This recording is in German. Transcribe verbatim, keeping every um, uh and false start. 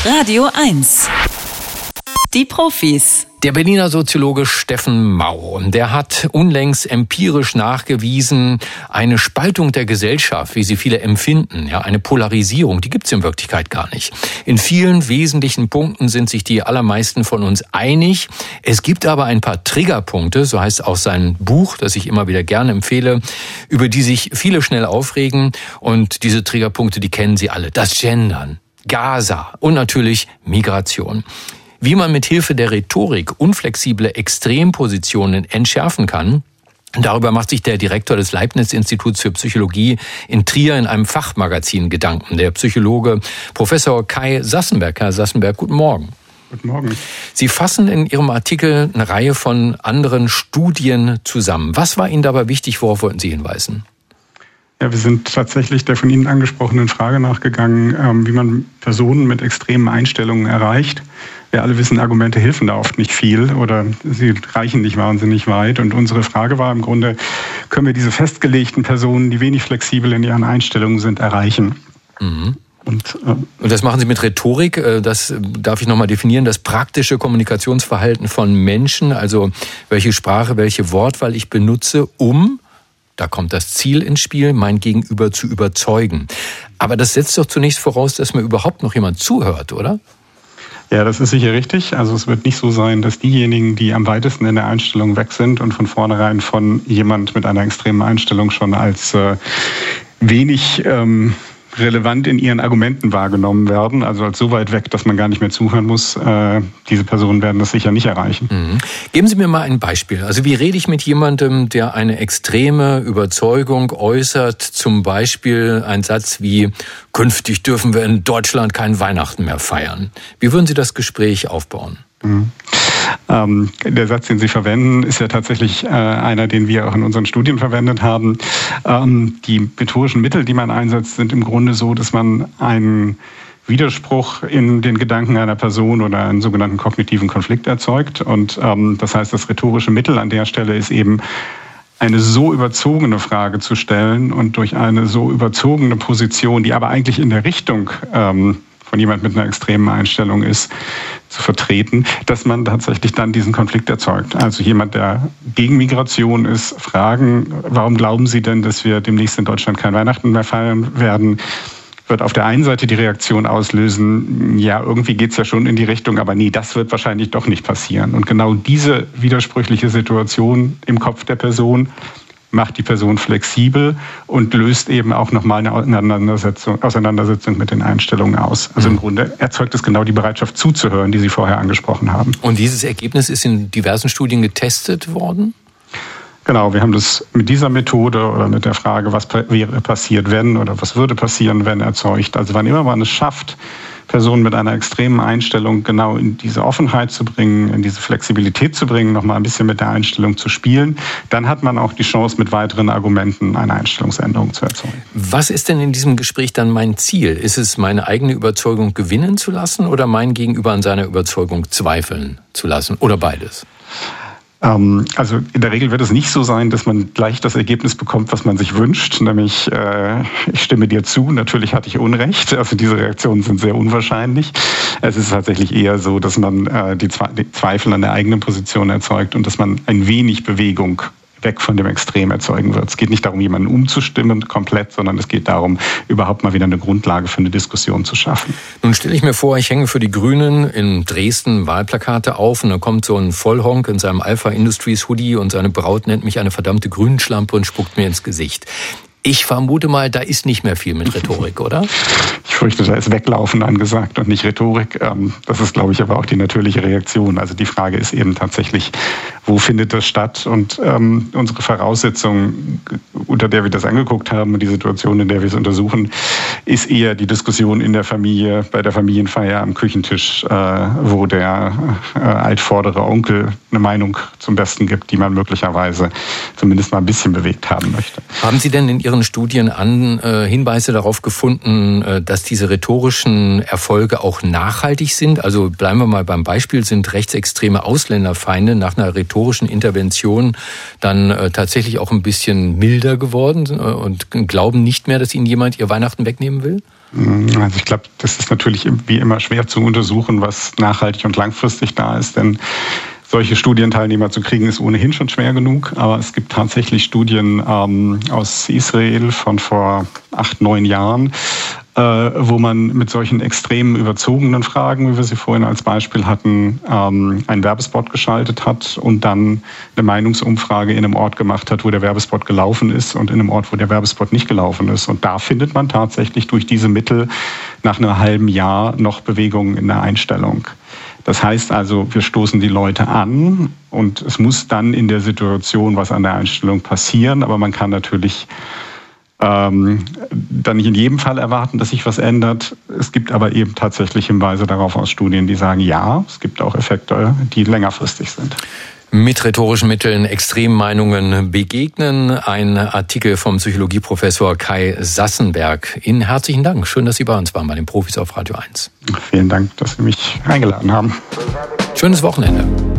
Radio eins. Die Profis. Der Berliner Soziologe Steffen Mau, der hat unlängst empirisch nachgewiesen, eine Spaltung der Gesellschaft, wie sie viele empfinden, ja, eine Polarisierung, die gibt's in Wirklichkeit gar nicht. In vielen wesentlichen Punkten sind sich die allermeisten von uns einig. Es gibt aber ein paar Triggerpunkte, so heißt auch sein Buch, das ich immer wieder gerne empfehle, über die sich viele schnell aufregen. Und diese Triggerpunkte, die kennen Sie alle. Das Gendern, Gaza und natürlich Migration. Wie man mit Hilfe der Rhetorik unflexible Extrempositionen entschärfen kann, darüber macht sich der Direktor des Leibniz-Instituts für Psychologie in Trier in einem Fachmagazin Gedanken, der Psychologe Professor Kai Sassenberg. Herr Sassenberg, guten Morgen. Guten Morgen. Sie fassen in Ihrem Artikel eine Reihe von anderen Studien zusammen. Was war Ihnen dabei wichtig, worauf wollten Sie hinweisen? Ja, wir sind tatsächlich der von Ihnen angesprochenen Frage nachgegangen, wie man Personen mit extremen Einstellungen erreicht. Wir alle wissen, Argumente helfen da oft nicht viel oder sie reichen nicht wahnsinnig weit. Und unsere Frage war im Grunde, können wir diese festgelegten Personen, die wenig flexibel in ihren Einstellungen sind, erreichen? Mhm. Und, äh, Und das machen Sie mit Rhetorik, das darf ich nochmal definieren, das praktische Kommunikationsverhalten von Menschen, also welche Sprache, welche Wortwahl ich benutze, um, da kommt das Ziel ins Spiel, mein Gegenüber zu überzeugen. Aber das setzt doch zunächst voraus, dass mir überhaupt noch jemand zuhört, oder? Ja, das ist sicher richtig. Also es wird nicht so sein, dass diejenigen, die am weitesten in der Einstellung weg sind und von vornherein von jemand mit einer extremen Einstellung schon als äh, wenig ähm, relevant in ihren Argumenten wahrgenommen werden, also als so weit weg, dass man gar nicht mehr zuhören muss. Äh, diese Personen werden das sicher nicht erreichen. Mhm. Geben Sie mir mal ein Beispiel. Also wie rede ich mit jemandem, der eine extreme Überzeugung äußert, zum Beispiel ein Satz wie, künftig dürfen wir in Deutschland kein Weihnachten mehr feiern. Wie würden Sie das Gespräch aufbauen? Mhm. Ähm, der Satz, den Sie verwenden, ist ja tatsächlich äh, einer, den wir auch in unseren Studien verwendet haben. Ähm, die methodischen Mittel, die man einsetzt, sind im Grunde so, dass man einen Widerspruch in den Gedanken einer Person oder einen sogenannten kognitiven Konflikt erzeugt. Und ähm, das heißt, das rhetorische Mittel an der Stelle ist eben, eine so überzogene Frage zu stellen und durch eine so überzogene Position, die aber eigentlich in der Richtung ähm, von jemand mit einer extremen Einstellung ist, zu vertreten, dass man tatsächlich dann diesen Konflikt erzeugt. Also jemand, der gegen Migration ist, fragen, warum glauben Sie denn, dass wir demnächst in Deutschland kein Weihnachten mehr feiern werden, wird auf der einen Seite die Reaktion auslösen, ja, irgendwie geht's ja schon in die Richtung, aber nee, das wird wahrscheinlich doch nicht passieren. Und genau diese widersprüchliche Situation im Kopf der Person macht die Person flexibel und löst eben auch nochmal eine Auseinandersetzung, Auseinandersetzung mit den Einstellungen aus. Also im Grunde erzeugt es genau die Bereitschaft zuzuhören, die Sie vorher angesprochen haben. Und dieses Ergebnis ist in diversen Studien getestet worden? Genau, wir haben das mit dieser Methode oder mit der Frage, was wäre passiert, wenn oder was würde passieren, wenn erzeugt. Also wann immer man es schafft, Personen mit einer extremen Einstellung genau in diese Offenheit zu bringen, in diese Flexibilität zu bringen, nochmal ein bisschen mit der Einstellung zu spielen, dann hat man auch die Chance, mit weiteren Argumenten eine Einstellungsänderung zu erzeugen. Was ist denn in diesem Gespräch dann mein Ziel? Ist es, meine eigene Überzeugung gewinnen zu lassen oder mein Gegenüber an seiner Überzeugung zweifeln zu lassen oder beides? Also in der Regel wird es nicht so sein, dass man gleich das Ergebnis bekommt, was man sich wünscht, nämlich äh, ich stimme dir zu, natürlich hatte ich Unrecht, also diese Reaktionen sind sehr unwahrscheinlich. Es ist tatsächlich eher so, dass man äh, die, Zwe- die Zweifel an der eigenen Position erzeugt und dass man ein wenig Bewegung weg von dem Extrem erzeugen wird. Es geht nicht darum, jemanden umzustimmen komplett, sondern es geht darum, überhaupt mal wieder eine Grundlage für eine Diskussion zu schaffen. Nun stelle ich mir vor, ich hänge für die Grünen in Dresden Wahlplakate auf und dann kommt so ein Vollhonk in seinem Alpha Industries Hoodie und seine Braut nennt mich eine verdammte Grünschlampe und spuckt mir ins Gesicht. Ich vermute mal, da ist nicht mehr viel mit Rhetorik, oder? Ich fürchte, da ist Weglaufen angesagt und nicht Rhetorik. Das ist, glaube ich, aber auch die natürliche Reaktion. Also die Frage ist eben tatsächlich, wo findet das statt? Und ähm, unsere Voraussetzung, unter der wir das angeguckt haben und die Situation, in der wir es untersuchen, ist eher die Diskussion in der Familie, bei der Familienfeier am Küchentisch, äh, wo der äh, altvordere Onkel eine Meinung zum Besten gibt, die man möglicherweise zumindest mal ein bisschen bewegt haben möchte. Haben Sie denn in Ihren Studien an, äh, Hinweise darauf gefunden, äh, dass diese rhetorischen Erfolge auch nachhaltig sind? Also bleiben wir mal beim Beispiel, sind rechtsextreme Ausländerfeinde nach einer rhetorischen Intervention dann äh, tatsächlich auch ein bisschen milder geworden äh, und glauben nicht mehr, dass ihnen jemand ihr Weihnachten wegnehmen will? Also ich glaube, das ist natürlich wie immer schwer zu untersuchen, was nachhaltig und langfristig da ist, denn solche Studienteilnehmer zu kriegen, ist ohnehin schon schwer genug. Aber es gibt tatsächlich Studien ähm, aus Israel von vor acht, neun Jahren, äh, wo man mit solchen extremen überzogenen Fragen, wie wir sie vorhin als Beispiel hatten, ähm, einen Werbespot geschaltet hat und dann eine Meinungsumfrage in einem Ort gemacht hat, wo der Werbespot gelaufen ist und in einem Ort, wo der Werbespot nicht gelaufen ist. Und da findet man tatsächlich durch diese Mittel nach einem halben Jahr noch Bewegungen in der Einstellung. Das heißt also, wir stoßen die Leute an und es muss dann in der Situation was an der Einstellung passieren, aber man kann natürlich ähm, dann nicht in jedem Fall erwarten, dass sich was ändert. Es gibt aber eben tatsächlich Hinweise darauf aus Studien, die sagen, ja, es gibt auch Effekte, die längerfristig sind. Mit rhetorischen Mitteln Extremmeinungen begegnen. Ein Artikel vom Psychologieprofessor Kai Sassenberg. Ihnen herzlichen Dank. Schön, dass Sie bei uns waren, bei den Profis auf Radio eins. Vielen Dank, dass Sie mich eingeladen haben. Schönes Wochenende.